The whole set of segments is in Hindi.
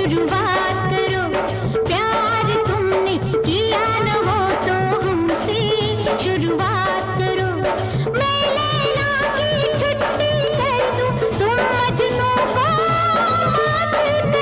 शुरुआत करो। प्यार तुमने किया न हो तो हमसे शुरुआत करो। मैं लैला की छुट्टी कर दूं, तुम मजनू को मात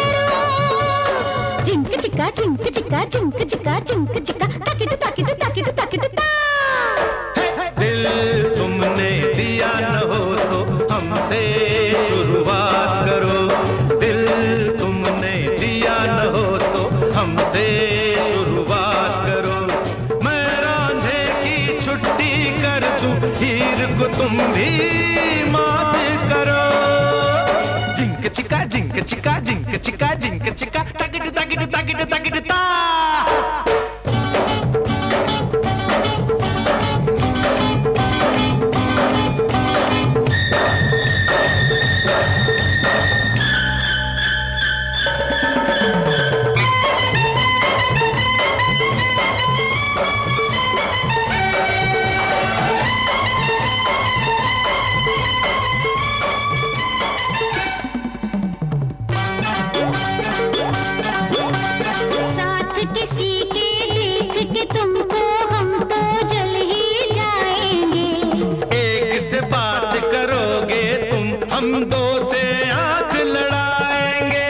करो। जिंक चिका जिंक चिका जिंक चिका जिंक चिका ताकिट ताकिट ताकिट ताकिट ता। दिल तुमने दिया न हो तो हमसे शुरुआत करो। दिल तुमने दिया न हो तो हमसे शुरुआत करो। मैं रांझे की छुट्टी कर दूं, हीर को तुम भी मात करो। जिंक चिका जिंक चिका जिंक चिका जिंक चिका ताकिट ताकिट ताकिट ताकिट ता। किसी के देख के तुमको हम तो जल ही जाएंगे। एक से बात करोगे तुम, हम दो से आंख लड़ाएंगे।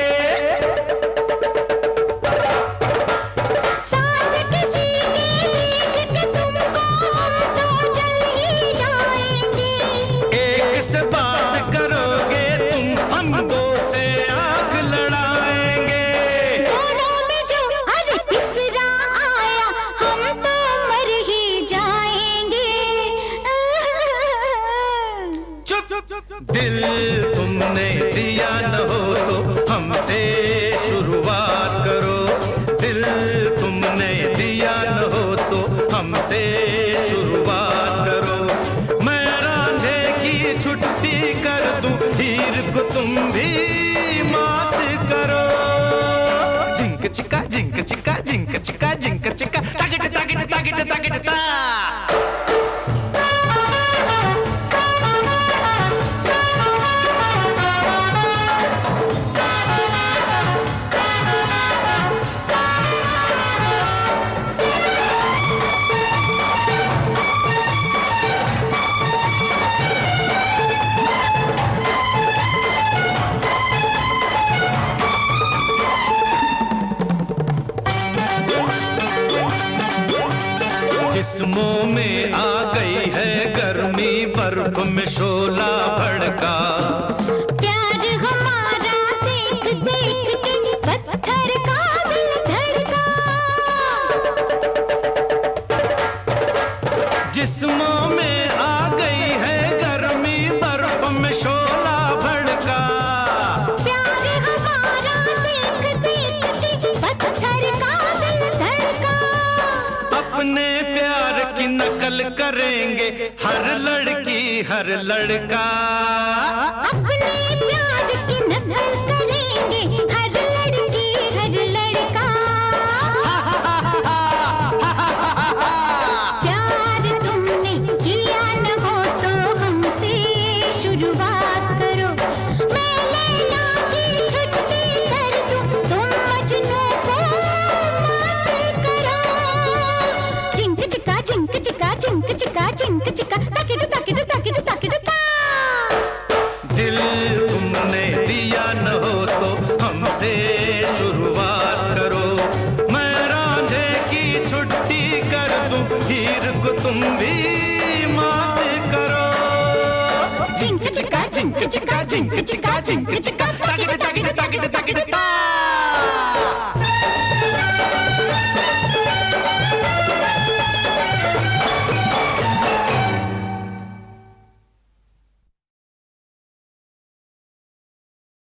साथ किसी के देख के तुमको हम तो जल ही जाएंगे। एक से बात करोगे तुम, हम दो से आंख लड़ाएंगे। दोनों में जो हर तीसरा आया हम तो मर ही जाएंगे। दिल तुमने दिया न हो तो हमसे शुरुआत करो। दिल तुमने दिया न हो तो हमसे शुरुआत करो। मैं रांझे की छुट्टी कर दूं, हीर को तुम भी मात करो। जिंक चिका जिंक चिका जिंक चिका जिंक चिका ताकिट ताकिट ताकिट ताकिट ता। जिस्मों में आ गई है गर्मी, बर्फ में शोला भड़का। प्यार हमारा देख देख के पत्थर का दिल धड़का। जिस्मों में आ गई है गर्मी, बर्फ में शोला भड़का। प्यार हमारा देख देख के पत्थर का दिल धड़का। अपने प्यार की नकल करेंगे हर लड़की हर लड़का। अपने प्यार की नकल करेंगे हर लड़की हर लड़का। प्यार तुमने किया न हो तो हमसे शुरुआत करो। मैं लैला की छुट्टी कर दूं, तुम मजनू को मात करो। जिंक चिका जिंक चिका जिंक चिका जिंक चिका ताकिट ताकिट ताकिट ताकिट ता। दिल तुमने दिया न हो तो हमसे शुरुआत करो। मैं रांझे की छुट्टी कर दूं, हीर को तुम भी मात करो। जिंक चिका जिंक चिका जिंक चिका जिंक चिका